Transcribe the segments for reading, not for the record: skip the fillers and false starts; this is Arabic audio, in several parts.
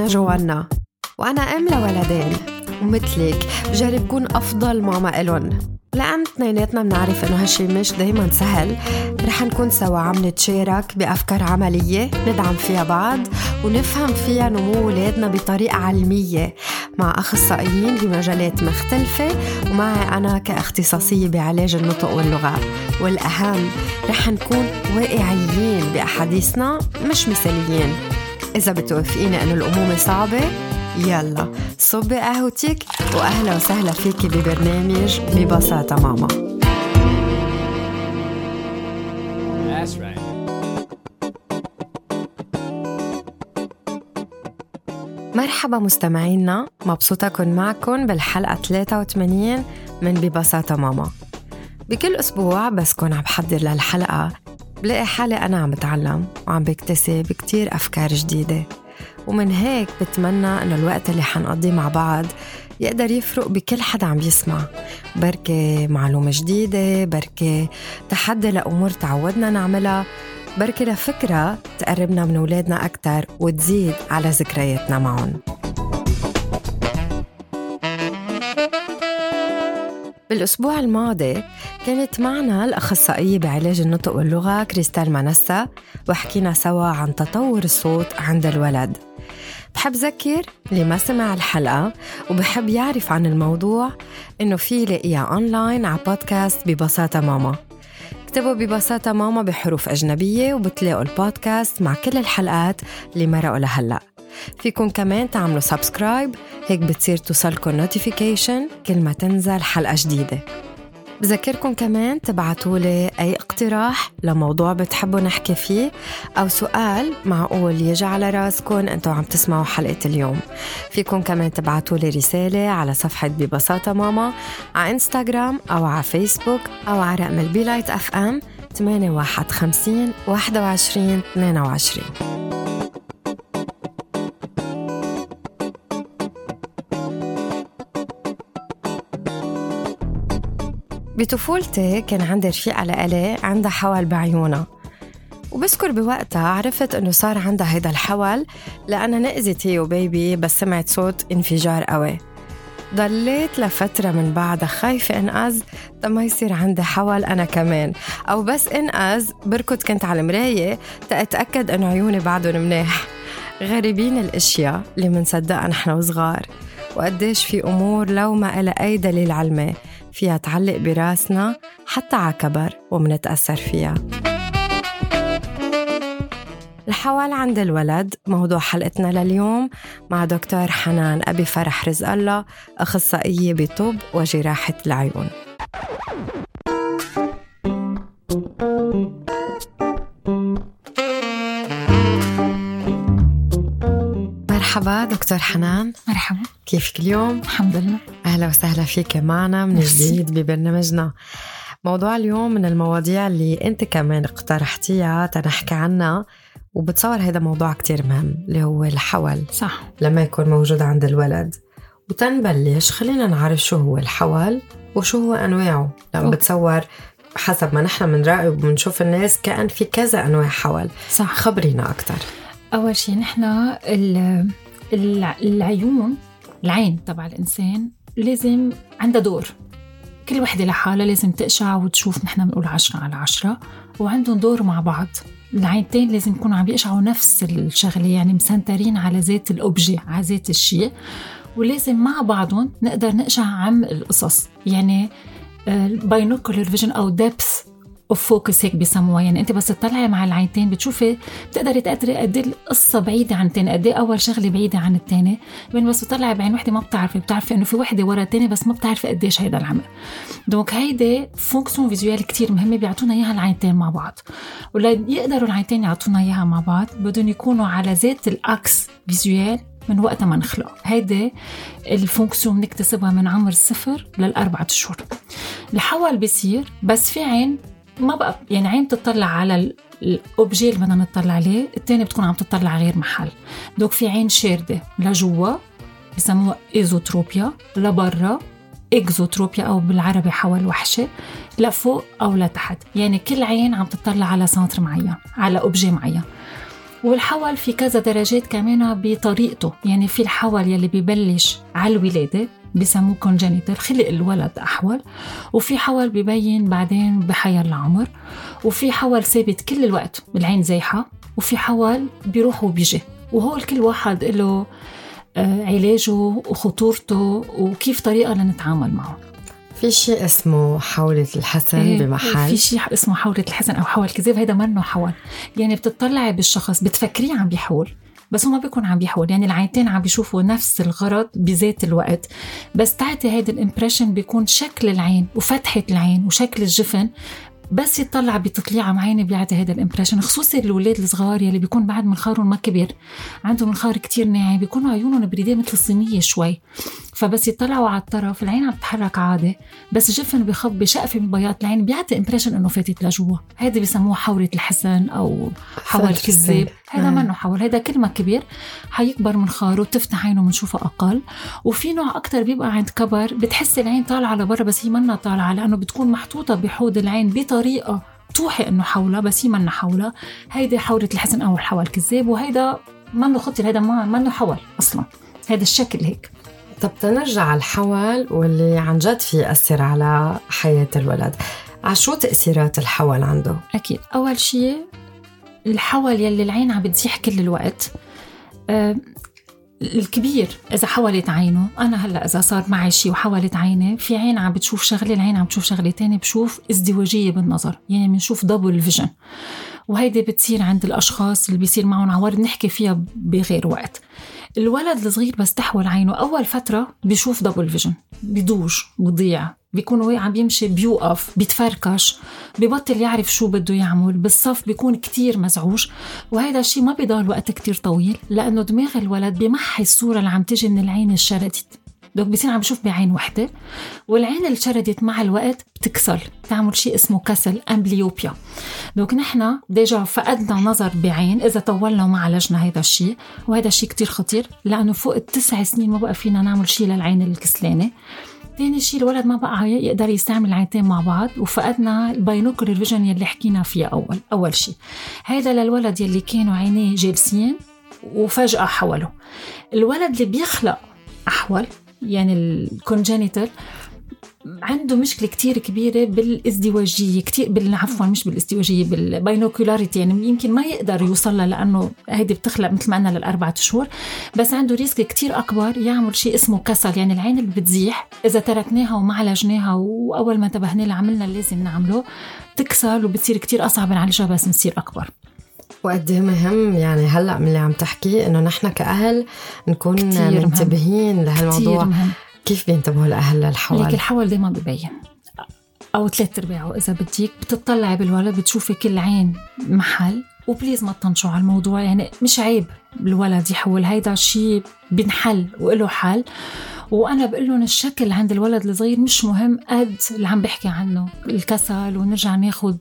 جوانا، وأنا أم لولدين ومثلك بجرب كون أفضل ماما إلون. لأن اثنيناتنا بنعرف إنه هالشي مش دايما سهل، رح نكون سوا عم نتشارك بأفكار عملية ندعم فيها بعض ونفهم فيها نمو ولادنا بطريقة علمية مع أخصائيين بمجالات مختلفة، ومعي أنا كاختصاصية بعلاج النطق واللغة. والأهم رح نكون واقعيين بأحاديثنا مش مثاليين. إذا بتوافقيني أنه الأمومة صعبة، يلا صبي قهوتك وأهلا وسهلا فيكي ببرنامج ببساطة ماما. That's right. مرحبا مستمعينا، مبسوطة أكون معكم بالحلقة 83 من ببساطة ماما. بكل أسبوع بس كون عم بحضر للحلقة بلاقي حالي أنا عم بتعلم وعم بكتسب كتير أفكار جديدة، ومن هيك بتمنى أن الوقت اللي حنقضيه مع بعض يقدر يفرق بكل حدا عم يسمع، بركة معلومة جديدة، بركة تحدي لأمور تعودنا نعملها، بركة لفكرة تقربنا من أولادنا أكتر وتزيد على ذكرياتنا معهم. بالأسبوع الماضي كانت معنا الأخصائية بعلاج النطق واللغة كريستال مانسا، وحكينا سوا عن تطور الصوت عند الولد. بحب ذكر اللي ما سمع الحلقة وبحب يعرف عن الموضوع إنه في يلاقيها أونلاين على بودكاست ببساطة ماما. اكتبوا ببساطة ماما بحروف أجنبية وبتلاقوا البودكاست مع كل الحلقات اللي مرقوا لهلأ. فيكم كمان تعملوا سبسكرايب، هيك بتصير توصلكم نوتيفيكيشن كل ما تنزل حلقة جديدة. بذكركم كمان تبعتولي أي اقتراح لموضوع بتحبوا نحكي فيه أو سؤال معقول يجي على راسكم أنتوا عم تسمعوا حلقة اليوم. فيكم كمان تبعتولي رسالة على صفحة ببساطة ماما على إنستغرام أو على فيسبوك أو على رقم البيلايت FM 815 21 22. بطفولتي كان عندي رفيقة لإلي عندها حول بعيونها، وبذكر بوقتها عرفت إنه صار عندها هيدا الحول لأنها نقزت هي وبيبي بس سمعت صوت انفجار قوي. ضليت لفترة من بعدها خايفة انقز ما يصير عندي حول أنا كمان، أو بس انقز بركض كنت على المراية تأتأكد إنه عيوني بعدهم منيح. غريبين الأشياء اللي منصدقها نحن وصغار، وقديش في أمور لو ما إلها أي دليل علمي فيها تعلق براسنا حتى عكبر ومنتأثر فيها. الحول عند الولد موضوع حلقتنا لليوم مع دكتور حنان أبي فرح رزق الله، أخصائية بطب وجراحة العيون. مرحبا دكتور حنان. مرحبا، كيفك اليوم؟ الحمد لله. أهلا وسهلا فيك معنا من جديد ببرنامجنا. موضوع اليوم من المواضيع اللي أنت كمان اقترحتيها تنحكي عنها، وبتصور هذا موضوع كتير مهم اللي هو الحول. صح. لما يكون موجود عند الولد، وتنبلش خلينا نعرف شو هو الحول وشو هو أنواعه. لما بتصور حسب ما نحن منراقب ومنشوف الناس كأن في كذا أنواع حول. صح. خبرينا أكتر. أول شيء نحن العيون، العين تبع الإنسان لازم عندها دور، كل وحدة لحالها لازم تقشع وتشوف. نحن بنقول 10/10 وعندهم دور مع بعض. العينتين لازم يكونوا عم يقشعوا نفس الشغلة، يعني مسنترين على ذات الأوبجي، على ذات الشيء، ولازم مع بعضهم نقدر نقشع عم القصص. يعني binocular vision أو depth of focus هيك بيسموها. يعني أنت بس تطلعي مع العينتين بتشوفي، بتقدري تقدري قد ايه القصة بعيدة عن التاني، قد ايه أول شغلة بعيدة عن التاني. بين بس تطلعي بعين وحدة ما بتعرفي إنه في وحدة ورا التاني، بس ما بتعرفي قديش هيدا العمر. دونك هيدا فونكسيون فيزوال كتير مهمة بيعطونا إياها العينتين مع بعض. ولا يقدروا العينتين يعطونا إياها مع بعض بدون يكونوا على ذات الأكس فيزوال من وقت ما نخلق. هيدا الفونكسيون نكتسبها من عمر 0 ل4 أشهر. الحول بيصير بس في عين ما بقى، يعني عين تطلع على الأوبجي اللي بدنا نطلع عليه، التاني بتكون عم تطلع غير محل. دوك في عين شاردة لجوا بيسموها إيزوتروبيا، لبرا إكزوتروبيا أو بالعربي حول وحشة، لفوق أو لتحت. يعني كل عين عم تطلع على سنتر معين، على أوبجي معين. والحول في كذا درجات كمان بطريقته. يعني في الحول يلي بيبلش على الولادة بيسموه congenital، خلق الولد أحول، وفي حول بيبين بعدين بحياة العمر، وفي حول ثابت كل الوقت العين زيحة، وفي حول بيروح وبيجي. وهو كل واحد له علاجه وخطورته وكيف طريقة لنتعامل معه. في شيء اسمه حولة الحسن بمحل، في شيء اسمه حولة الحسن أو حول كذاب. هيدا منه حول، يعني بتطلعي بالشخص بتفكريه عم بيحول بس هو ما بيكون عم بيحول. يعني العينتين عم بيشوفوا نفس الغرض بذات الوقت، بس تعطي هيدا الامبريشن بيكون شكل العين وفتحة العين وشكل الجفن بس يطلع بتطليعة معينة بيعطي هذا الامبريشن. خصوصي الولاد الصغار يلي بيكون بعد منخارهم ما كبير، عندهم منخار كتير ناعم، بيكونوا عيونهم بريدة مثل الصينية شوي، فبس يطلعوا على الطرف العين عم تتحرك عادي بس الجفن بيخبي شقفة من بياض العين بيعطي امبريشن انه فاتت لجوا. هذا بيسموه حورة الحسن او حول كذاب. هذا منه حول، هذا كل ما كبير حيكبر منخاره وتفتح عينه منشوفه اقل. وفي نوع اكتر بيبقى عند كبر بتحس العين طالعه لبرا بس هي منها طالعه، لانه بتكون محطوطه بحوض العين بطريقه توحي انه حولها بس هي منها حولها. هيدا حورة الحسن او الحول كذاب، وهيدا منه خطر، هيدا منه حول اصلا، هذا الشكل هيك. طب تنرجع على الحول واللي عن جد في يأثر على حياة الولد. شو تأثيرات الحول عنده؟ أكيد أول شيء الحول يلي العين عم بتزيح كل الوقت. الكبير إذا حولت عينه، أنا هلأ إذا صار معي شيء وحولت عيني، في عين عم بتشوف شغلة، العين عم بتشوف شغلة تانية، بشوف ازدواجية بالنظر، يعني بنشوف دبل فيجن. وهيدي بتصير عند الأشخاص اللي بيصير معهم عوارض، نحكي فيها بغير وقت. الولد الصغير بس تحول عينه أول فترة بيشوف دبل فيجن، بيدوج بضيع، بيكون هو عم بيمشي بيوقف بيتفركش، بيبطل يعرف شو بده يعمل بالصف، بيكون كتير مزعوج. وهذا الشيء ما بيضل وقت كتير طويل لأنه دماغ الولد بيمحي الصورة اللي عم تجي من العين الشردت، دوك بيصير عم بيشوف بعين وحدة. والعين اللي شردت مع الوقت بتكسل، تعمل شيء اسمه كسل، أمبليوبيا. دوك نحنا ديجا فقدنا نظر بعين إذا طولنا وما عالجنا هذا الشيء، وهذا الشيء كتير خطير لأنه فوق 9 سنين ما بقى فينا نعمل شيء للعين الكسلانة. تاني شيء الولد ما بقى يقدر يستعمل العينتين مع بعض، وفقدنا الباينوكولر فيجن يلي حكينا فيها أول شيء. هذا للولد يلي كانوا عينيه جالسين وفجأة حولوا. الولد اللي بيخلق أحول يعني الكونجينيتال عنده مشكلة كتير كبيرة بالازدواجية، كتير عفوا مش بالازدواجية، بالباينوكولاريتي، يعني يمكن ما يقدر يوصلها لأنه هيدي بتخلق مثل ما قلنا ل4 شهور، بس عنده ريسك كتير أكبر يعمل شيء اسمه كسل. يعني العين اللي بتزيح إذا تركناها وما عالجناها وأول ما انتبهنا لها عملنا اللي لازم نعمله، تكسل وبتصير كتير أصعب نعالجها بس نصير أكبر. وقد مهم يعني هلأ من اللي عم تحكي إنه نحن كأهل نكون منتبهين لهالموضوع. كيف بينتبهوا الأهل للحول؟ لك الحول دايما ببين أو 3/4 إذا بديك بتطلعي بالولد بتشوفي كل عين محل، وبليز ما تطنشوا على الموضوع. يعني مش عيب الولد يحول، هيدا الشيء بنحل وإله حل. وأنا بقول لهم الشكل عند الولد الصغير مش مهم قد اللي عم بحكي عنه، الكسل، ونرجع ناخد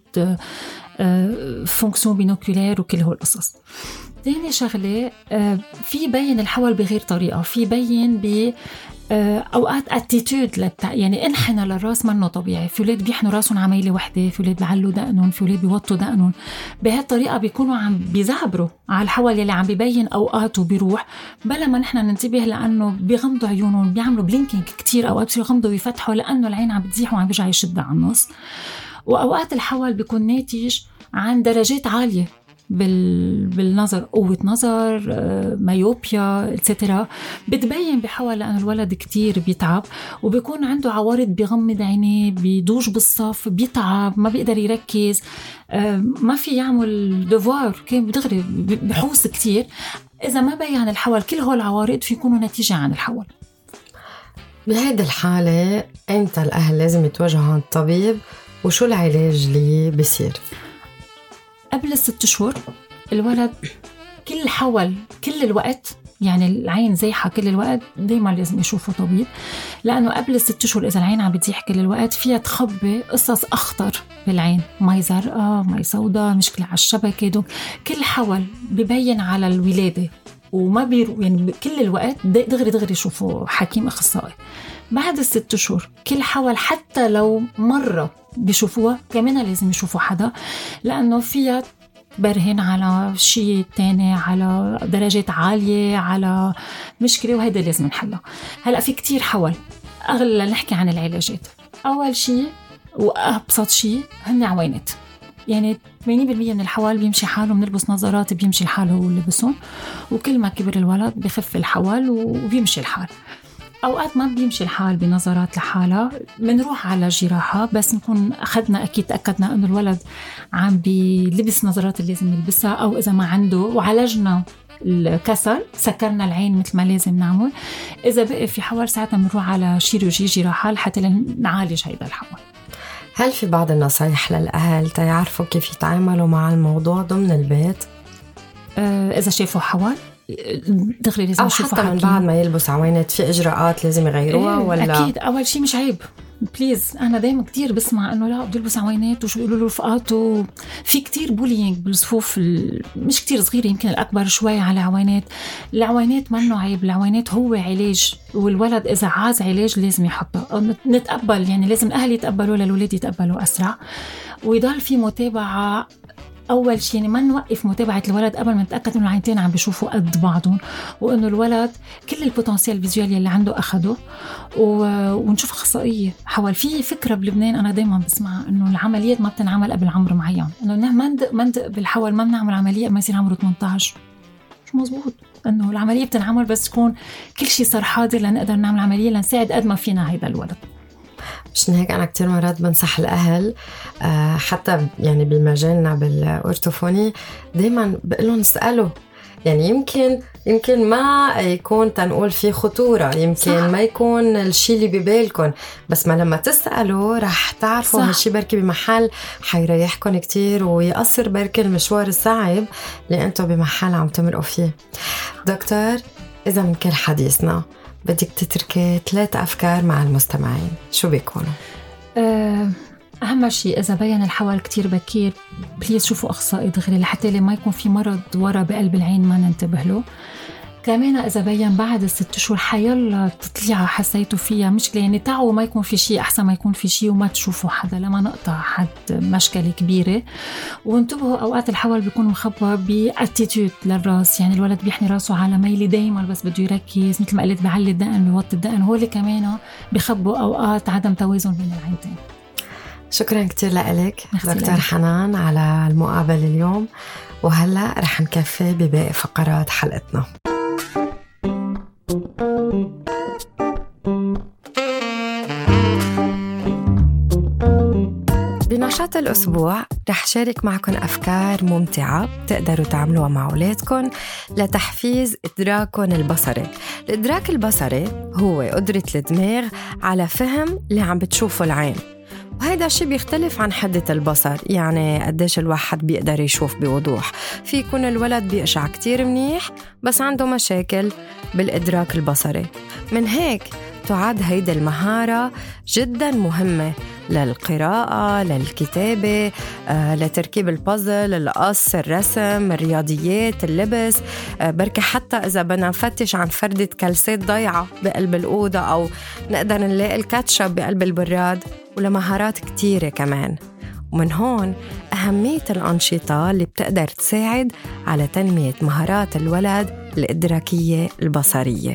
فونكسيون بينوكولير وكل هول القصص. تاني شغلة، في بين الحول بغير طريقة، في بين ب أوقات اتيتود يعني انحنى للراس منه طبيعي. في ولاد بيحنوا راسهم عميلة وحدة، في ولاد بعلوا دقنهم، في ولاد بيوطوا دقنهم. بهالطريقة بيكونوا عم بيزعبروا على الحول يلي عم بيبين أوقات وبيروح، بلا ما نحن ننتبه لأنه بيغمضوا عيونهم، بيعملوا بلينكينج كتير، أوقات بيصيروا يغمضوا ويفتحوا لأنه العين عم بتزيح وعم بيرجع يشد على النص. وأوقات الحول بيكون ناتج عن درجات عالية بالنظر، قوة نظر، مايوبيا etc. بتبين بحول لأن الولد كتير بيتعب وبيكون عنده عوارض، بيغمض عينيه، بيدوج بالصف، بيتعب، ما بيقدر يركز، ما في يعمل دفوار، كان بدغري بحوس كتير. إذا ما بين الحول كل هول العوارض في يكونوا نتيجة عن الحول. بهذه الحالة أنت الأهل لازم يتوجهوا عند الطبيب، وشو العلاج اللي بيصير؟ قبل 6 شهور الولد كل حول كل الوقت، يعني العين زيحة كل الوقت، دايما لازم يشوفوا طبيب، لأنه قبل 6 شهور إذا العين عم بتزيح كل الوقت فيها تخبي قصص أخطر بالعين، مي زرقاء، مي سوداء، مشكلة على الشبكة. دون كل حول ببين على الولادة وما بيرو، يعني كل الوقت دغري يشوفوا حكيم أخصائي. بعد 6 شهور كل حول حتى لو مرة بيشوفوها كمان لازم يشوفوا حدا، لأنه فيها برهن على شيء تاني، على درجات عالية، على مشكلة، وهيدا لازم نحلها. هلأ في كتير حول. أغلى نحكي عن العلاجات. أول شيء وأبسط شيء هن عوينات. يعني 80% من الحوال بيمشي حاله، بنلبس نظارات بيمشي الحال هو اللي لبسهم، وكل ما كبر الولد بخف الحوال وبيمشي الحال. أوقات ما بيمشي الحال بنظارات لحالها، بنروح على جراحة بس نكون أخذنا أكيد تأكدنا أنه الولد عم بيلبس نظارات اللي لازم يلبسها، أو إذا ما عنده وعالجنا الكسل سكرنا العين مثل ما لازم نعمل. إذا بقى في حوال ساعتها بنروح على شيروجي جراحة حتى نعالج هيدا الحوال. هل في بعض النصايح للأهل تيعرفوا كيف يتعاملوا مع الموضوع ضمن البيت؟ إذا شافوا حوال دغري لازم يشوفوا، أو حتى من بعد ما يلبس عوينات في إجراءات لازم يغيروها ولا؟ أكيد. أول شيء مش عيب، بليز. أنا دايما كتير بسمع إنه لا بده يلبس عوينات وشو يقولوا له رفقاته. في كتير بولينج بالصفوف مش كتير صغيرة، يمكن الأكبر شوي على عوينات. العوينات ما إنه عيب، العوينات هو علاج، والولد إذا عاز علاج لازم يحطه أو نتقبل. يعني لازم الأهل يتقبلوا للولاد يتقبلوا أسرع، ويضل في متابعة. أول شيء يعني ما نوقف متابعة الولد قبل ما نتأكد إنه العينتين عم بيشوفوا قد بعضهم، وإنه الولد كل البوتنسيال فيزيولي اللي عنده أخده، ونشوف أخصائية حوال. في فكرة بلبنان أنا دايما بسمعها إنه العمليات ما بتنعمل قبل عمر معين، إنه ما ندق بالحوال، ما بنعمل عملية ما يصير عمره 18. مش مزبوط. إنه العملية بتنعمل بس تكون كل شيء صار حاضر لنقدر نعمل عملية لنساعد قد ما فينا هيدا الولد. مشان هيك أنا كتير مرات بنصح الأهل حتى يعني بمجالنا بالأورتوفوني دايما بقلهم اسألوا. يعني يمكن ما يكون تنقول فيه خطورة، يمكن صح. ما يكون الشيء اللي ببالكم، بس ما لما تسألوا رح تعرفوا هالشي بركي بمحل حيريحكم كتير ويقصر بركي المشوار الصعب اللي أنتوا بمحل عم تمرقوا فيه. دكتور، إذا من كل حديثنا بدك تتركي 3 أفكار مع المستمعين، شو بيكونوا؟ أهم شيء إذا بين الحوال كتير بكير بليز شوفوا أخصائي دغري لحتى لما يكون في مرض ورا بقلب العين ما ننتبه له. كمان إذا بين بعد 6 أشهر حيلا تطلع حسيتوا فيها مشكلة، يعني تعوا ما يكون في شيء، أحسن ما يكون في شيء وما تشوفوا حدا لما نقطع حد مشكلة كبيرة. وانتبهوا أوقات الحوال بيكون مخبى بأتيتيود للراس، يعني الولد بيحني راسه على ميلي دايما بس بده يركز، مثل ما قلت بعلي الدقن بيوطي الدقن، هو اللي كمان بيخبوا أوقات عدم توازن بين العينتين. شكرا كتير لك دكتور حنان على المقابلة اليوم، وهلأ رح نكفي بباقي فقرات حلقتنا. بنشاط الأسبوع رح شارك معكم أفكار ممتعة تقدروا تعملوها مع أولادكم لتحفيز إدراكهم البصري. الإدراك البصري هو قدرة الدماغ على فهم اللي عم بتشوفه العين، وهذا الشيء بيختلف عن حدة البصر. يعني قديش الواحد بيقدر يشوف بوضوح. في يكون الولد بيقشع كتير منيح بس عنده مشاكل بالإدراك البصري. من هيك تعد هيدا المهارة جدا مهمة للقراءة، للكتابة، لتركيب البازل، القص، الرسم، الرياضيات، اللبس، بركة حتى إذا بدنا نفتش عن فردة كلسات ضيعة بقلب الأوضة، أو نقدر نلاقي الكاتشب بقلب البراد، ولمهارات كتيرة كمان. ومن هون أهمية الأنشطة اللي بتقدر تساعد على تنمية مهارات الولد الإدراكية البصرية.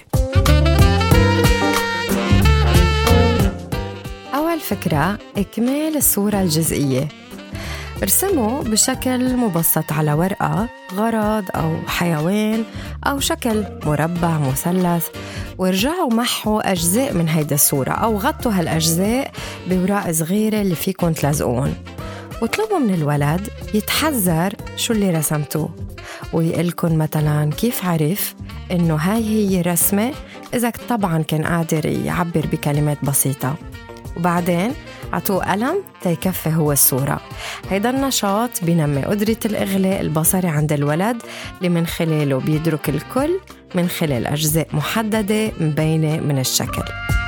أول فكرة، إكمال الصورة الجزئية. ارسموا بشكل مبسط على ورقة غرض أو حيوان أو شكل مربع مثلث، وارجعوا محوا أجزاء من هيدا الصورة أو غطوا هالأجزاء بوراق صغيرة اللي فيكن تلزقون، واطلبوا من الولد يتحذر شو اللي رسمتوه ويقلكن مثلا كيف عرف إنه هاي هي رسمة، إذا طبعا كان قادر يعبر بكلمات بسيطة. وبعدين عطوه قلم تيكفي هو الصورة. هيدا النشاط بينمي قدرة الإغلاق البصري عند الولد اللي من خلاله بيدرك الكل من خلال أجزاء محددة مبينة من الشكل.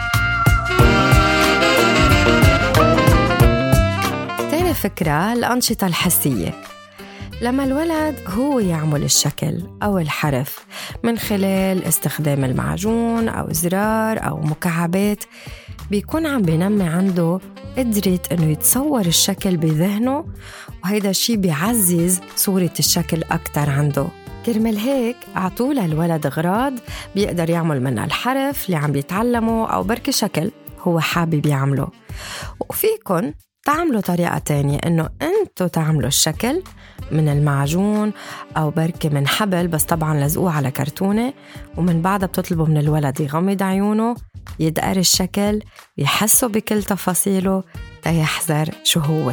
تاني فكرة، الأنشطة الحسية. لما الولد هو يعمل الشكل أو الحرف من خلال استخدام المعجون أو زرار أو مكعبات، بيكون عم بينمي عنده قدرة إنه يتصور الشكل بذهنه، وهيدا الشي بيعزز صورة الشكل أكتر عنده. كرمال هيك عطول الولد أغراض بيقدر يعمل منها الحرف اللي عم بيتعلمه أو بركي شكل هو حابب يعمله. وفيكن تعملوا طريقة تانية، إنه أنتوا تعملوا الشكل من المعجون أو بركي من حبل، بس طبعاً لزقوه على كرتونة، ومن بعدها بتطلبوا من الولد يغمض عيونه، يدقر الشكل، يحسوا بكل تفاصيله تيحذر شو هو.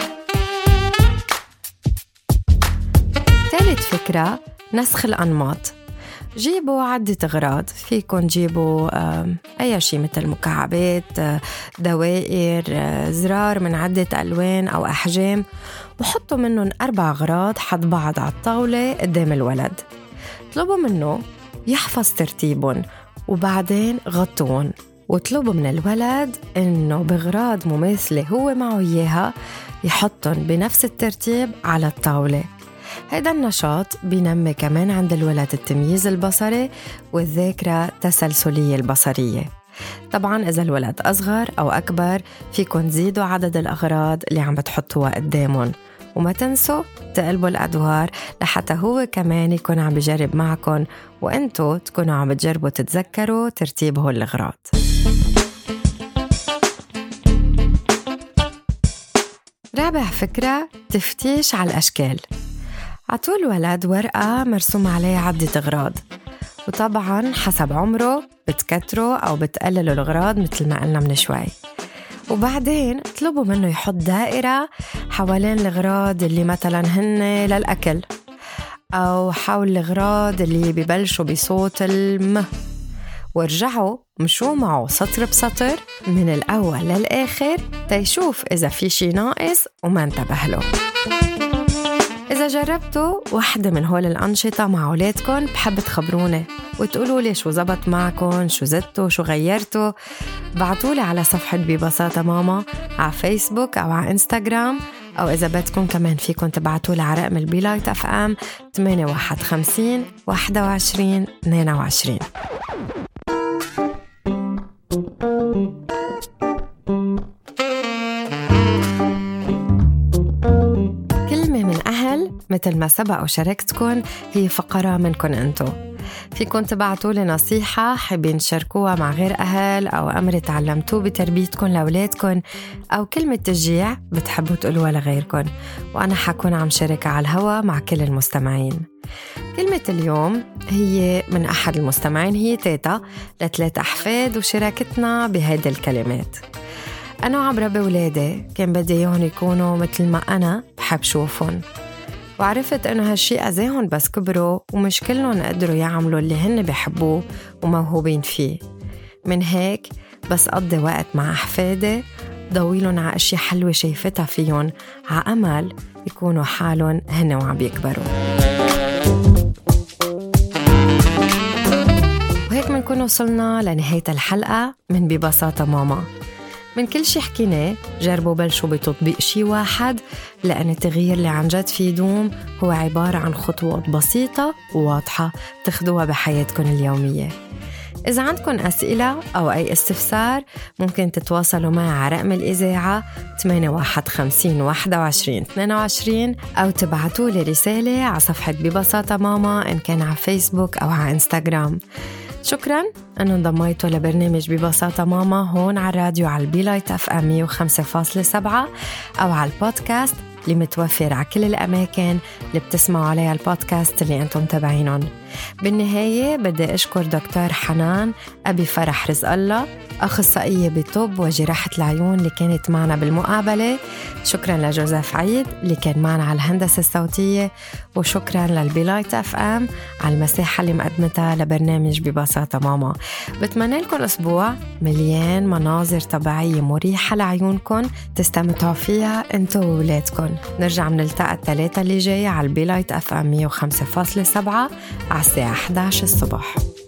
ثالث فكرة، نسخ الأنماط. جيبوا عدة أغراض، فيكن جيبوا أي شيء مثل مكعبات، دوائر، زرار من عدة ألوان أو أحجام، وحطوا منهم 4 أغراض حد بعض على الطاولة قدام الولد. طلبوا منه يحفظ ترتيبهم وبعدين غطوهم، وطلبوا من الولد إنه بأغراض مماثلة هو معه إياها يحطهم بنفس الترتيب على الطاولة. هيدا النشاط بينمي كمان عند الولد التمييز البصري والذاكرة التسلسلية البصرية. طبعاً إذا الولد أصغر أو أكبر فيكن تزيدوا عدد الأغراض اللي عم بتحطوها قدامهم، وما تنسوا تقلبوا الأدوار لحتى هو كمان يكون عم بيجرب معكم وإنتوا تكونوا عم بتجربوا تتذكروا ترتيب هول الأغراض. رابع فكرة، تفتيش على الأشكال. عطوا الولد ورقة مرسوم عليها عدة أغراض، وطبعاً حسب عمره بتكتروا أو بتقللوا الأغراض مثل ما قلنا من شوي. وبعدين اطلبوا منه يحط دائرة حوالين الأغراض اللي مثلاً هن للأكل، أو حول الأغراض اللي ببلشوا بصوت الم، وارجعوا مشوا معه سطر بسطر من الأول للآخر تيشوف إذا في شي ناقص وما انتبه له. إذا جربتوا واحدة من هول الأنشطة مع أولادكم بحب تخبروني وتقولوا لي شو زبط معكم، شو زدتوا، شو غيرتوا. بعتولي على صفحة ببساطة ماما على فيسبوك أو على إنستغرام، أو إذا بدكم كمان فيكم تبعتولي على رقم البيلايت FM 851 21 22. مثل ما سبق وشاركتكم هي فقرة منكم أنتو. فيكم تبعتوا لي نصيحة حابين تشاركوها مع غير أهل، أو أمر تعلمتوه بتربيتكم لأولادكم، أو كلمة تشجيع بتحبوا تقولوها لغيركم، وأنا حكون عم شاركها على الهوا مع كل المستمعين. كلمة اليوم هي من أحد المستمعين، هي تيتا ل3 أحفاد، وشاركتنا بهيدي الكلمات. أنا عم ربي ولادي كان بدي إياهم يكونوا مثل ما أنا بحب شوفهم، وعرفت إنه هالشي أذاهم بس كبروا ومش كلهم قدروا يعملوا اللي هن بيحبوه وموهوبين فيه. من هيك بس أقضي وقت مع أحفادي، ضويلهم على أشياء حلوة شايفتها فيهم، على أمل يكونوا حالهم هن وعم بيكبروا. وهيك منكون وصلنا لنهاية الحلقة من ببساطة ماما. من كل شي حكيناه جربوا بلشوا بتطبيق شي واحد، لأن التغيير اللي عن جد فيه دوم هو عبارة عن خطوات بسيطة وواضحة تاخدوها بحياتكم اليومية. إذا عندكم أسئلة أو أي استفسار ممكن تتواصلوا معي على رقم الإذاعة 851 21 22، أو تبعتوا لي رسالة على صفحة ببساطة ماما إن كان على فيسبوك أو على إنستغرام. شكراً أنه انضميتوا لبرنامج ببساطة ماما هون على الراديو على البيلايت FM 105.7، أو على البودكاست اللي متوفر على كل الأماكن اللي بتسمعوا عليها البودكاست اللي أنتم متابعينهم. بالنهاية بدي أشكر دكتور حنان أبي فرح رزق الله، أخصائية بطب وجراحة العيون اللي كانت معنا بالمقابلة. شكراً لجوزيف عيد اللي كان معنا على الهندسة الصوتية، وشكراً للبيلايت FM على المساحة اللي مقدمتها لبرنامج ببساطة ماما. بتمنى لكم أسبوع مليان مناظر طبيعية مريحة لعيونكم تستمتعوا فيها أنتوا وولادكم. نرجع نلتقى الثلاثة اللي جاية على البيلايت FM 105.7 على الساعة 11 الصبح.